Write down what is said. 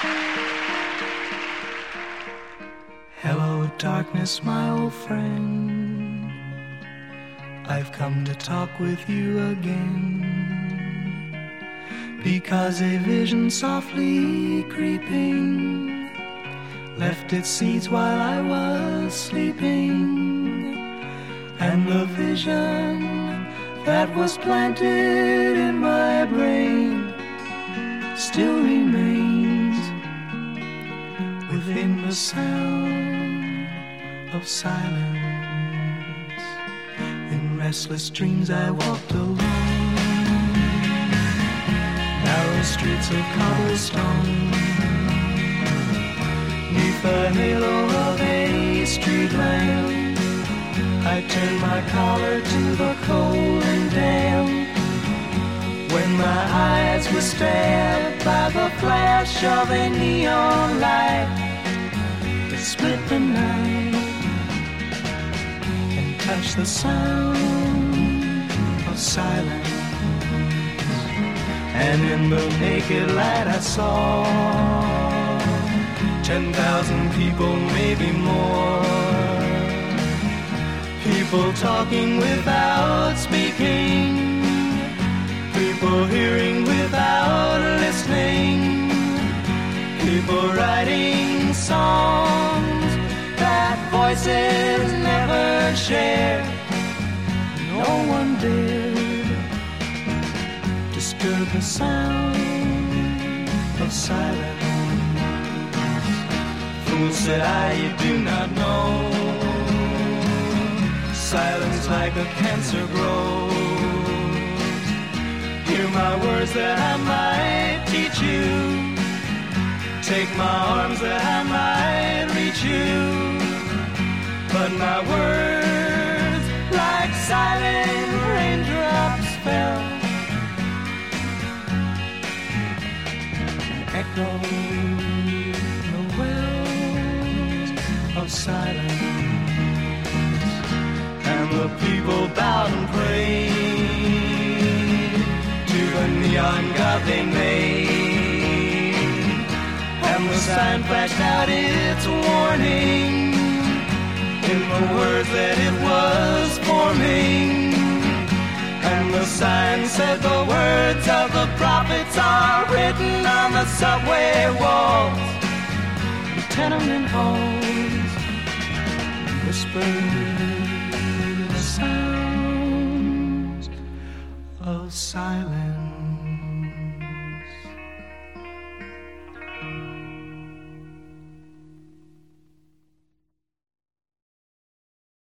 Hello, darkness, my old friend. I've come to talk with you again, because a vision softly creeping left its seeds while I was sleeping, and the vision that was planted in my brain still remains within the sound of silence. In restless dreams I walked alone, narrow streets of cobblestone, neath the halo of a street lamp. I turned my collar to the cold and damp, when my eyes were stabbed by the flash of a neon light that split the night and touched the sound of silence. And in the naked light I saw 10,000 people, maybe more, people talking without speaking, people hearing without listening, people writing songs that voices never shared. No one dared disturb the sound of silence. Fool, said I, you do not know, silence like a cancer grows. Hear my words that I might teach you, take my arms that I might reach you, but my words like silent raindrops fell, echoed the wells of silence. And the people bowed and prayed to the neon god they made, and the sign flashed out its warning in the words that it was forming. And the sign said the words of the prophets are written on the subway walls, the tenement halls, whispered the sounds of silence.